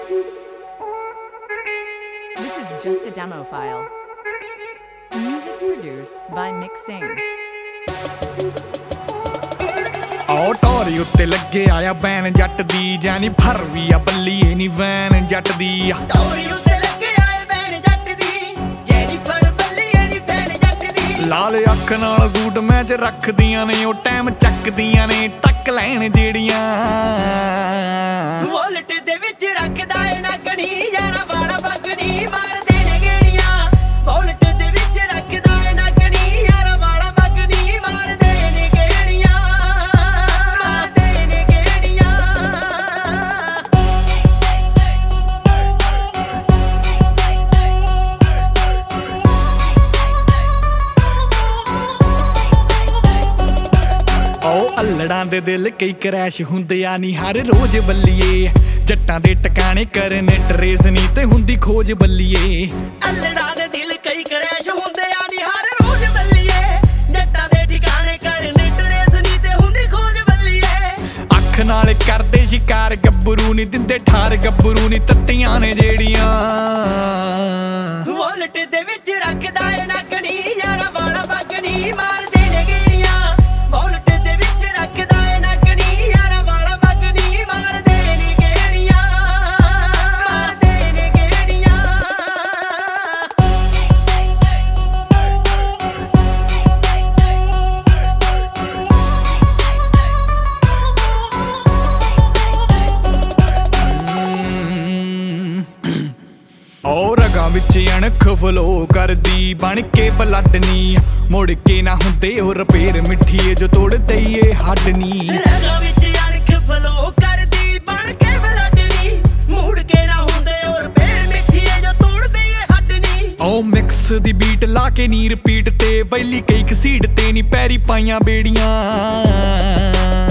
This is just a demo file. Music produced by Mixing. ਟੋਰੀ ਉੱਤੇ ਲੱਗੇ ਆਇਆ ਬੈਨ ਜੱਟ ਦੀ ਜਾਨੀ ਫਰ ਵੀ ਆ ਬੱਲੀਏ ਨੀ ਵੈਨ ਜੱਟ ਦੀ ਟੋਰੀ ਉੱਤੇ ਲੱਗੇ ਆਏ ਬੈਨ ਜੱਟ ਦੀ ਜੈਨੀ ਫਰ ਬੱਲੀਏ ਨੀ ਵੈਨ ਜੱਟ ਦੀ ਲਾਲ ਅੱਖ ਨਾਲ ਸੂਟ ਮੈਚ ਰੱਖਦੀਆਂ ਨੇ ਉਹ ਟਾਈਮ ਚੱਕਦੀਆਂ ਨੇ ਟੱਕ ਲੈਣ ਜਿਹੜੀਆਂ ਵੋਲਟ ਦੇ ਵਿੱਚ ਰੱਖਦਾ ਏ ਨਗਣੀ ਯਾਰਾ ਵਾਲਾ ਬਗਣੀ ਮਾਰਦੇ ਨੇ ਗੇੜੀਆਂ ਵੋਲਟ ਦੇ ਵਿੱਚ ਰੱਖਦਾ ਏ ਨਗਣੀ ਯਾਰਾ ਵਾਲਾ ਬਗਣੀ ਮਾਰਦੇ ਨੇ ਗੇੜੀਆਂ ਮਾਰਦੇ ਨੇ ਗੇੜੀਆਂ ਅੱਲੜਾਂ ਦੇ ਦਿਲ ਕਈ ਕਰੈਸ਼ ਹੁੰਦੇ ਆ ਨੀ ਹਰ ਰੋਜ਼ ਬੱਲੀਏ ਜੱਟਾਂ ਦੇ ਟਿਕਾਣੇ ਕਰਨ ਟਰੇਸ ਨੀ ਤੇ ਹੁੰਦੀ ਖੋਜ ਬੱਲੀਏ ਅੱਲੜਾਂ ਦੇ ਦਿਲ ਕਈ ਕਰੈਸ਼ ਹੁੰਦੇ ਆ ਨੀ ਹਰ ਰੋਜ਼ ਬੱਲੀਏ ਜੱਟਾਂ ਦੇ ਟਿਕਾਣੇ ਕਰਨ ਟਰੇਸ ਨੀ ਤੇ ਹੁੰਦੀ ਖੋਜ ਬੱਲੀਏ ਅੱਖ ਨਾਲ ਕਰਦੇ ਸ਼ਿਕਾਰ ਗੱਭਰੂ ਨੀ ਦਿੰਦੇ ਠਾਰ ਗੱਭਰੂ ਨੀ ਤੱਤੀਆਂ ਨੇ ਜਿਹੜੀਆਂ ਵੋਲਟ ਦੇ ਵਿੱਚ ਰੱਖਦਾ ਏ ਨਗਣੀ ਯਾਰਾ ਵਾਲਾ ਬਗਣੀ ਮਾਰਦੇ ਨੇ ਗੇੜੀਆਂ ਵੋਲਟ ਦੇ ਵਿੱਚ ਰੱਖਦਾ ਏ ਨਗਣੀ ਯਾਰਾ ਵਾਲਾ ਬਗਣੀ ਮਾਰਦੇ ਨੇ ਗੇੜੀਆਂ ਮਾਰਦੇ ਨੇ ਗੇੜੀਆਂ ਰਗਾਂ ਵਿੱਚ ਅਣਖ ਫਲੋ ਕਰਦੀ ਬਣ ਕੇ ਬਲੱਡਨੀ ਮੁੜ ਕੇ ਨਾ ਹੁੰਦੇ ਉਹ ਰਪੇਰ ਮਿੱਠੀਏ ਜੋ ਤੋੜ ਦਈਏ ਹੱਡਨੀ ਰਗਾਂ ਵਿੱਚ ਅਣਖ ਫਲੋ ਕਰਦੀ ਬਣ ਕੇ ਬਲੱਡਨੀ ਮੁੜ ਕੇ ਨਾ ਹੁੰਦੇ ਉਹ ਰਪੇਰ ਮਿੱਠੀਏ ਜੋ ਤੋੜ ਦਈਏ ਹੱਡਨੀ ਮਿਕਸ ਦੀ ਬੀਟ ਲਾ ਕੇ ਨੀ ਰਿਪੀਟ ਤੇ ਵੈਲੀ ਕਈ ਘਸੀਟ ਤੇ ਨੀ ਪੈਰੀ ਪਾਈਆਂ ਬੇੜੀਆਂ